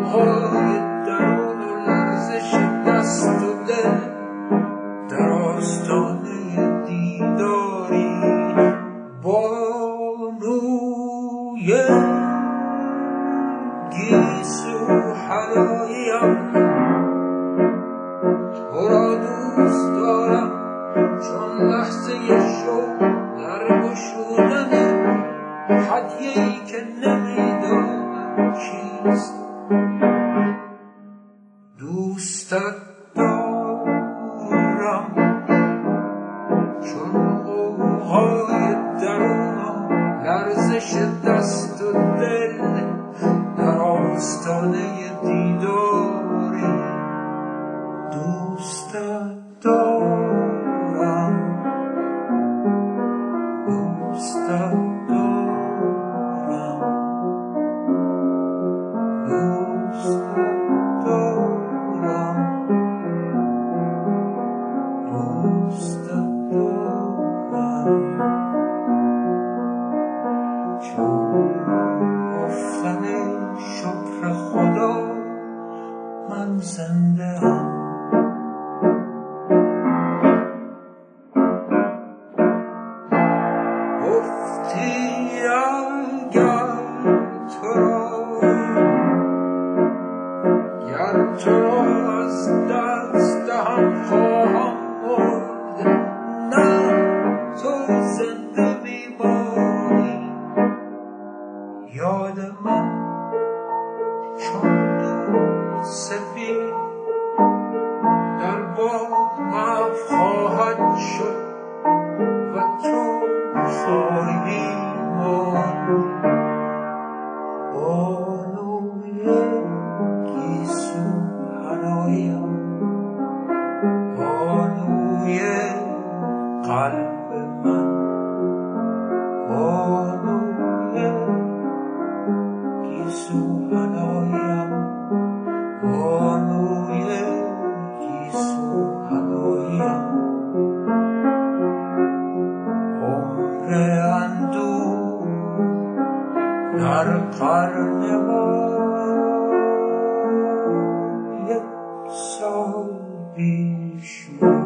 های درون و لرزش دست و دل در آستانه دیداری بانوی گیسو حناییم تو را دوست دارم چون لحظه شوق در گشودن هدیه‌ای که نمیدانم چیست دوستت دارم چون قوهای درون و لرزش دست و دل در آستانه دیداری دوستت دارم دوستت دارم دوستت دارم دوستت دارم چون گفتن شکر خدا من زنده ام گفتی اگر تو را از دست دهم خواهم مرد نه تو زنده میمانی یاد من چون دود سفید در باغ محو خواهد شد و تو خواهی ماند بانوی گیسو حناییم بانوی قلب من بانوی گیسو حناییم بانوی گیسو حناییم عمر اندوه در قرن ما یک سال بیش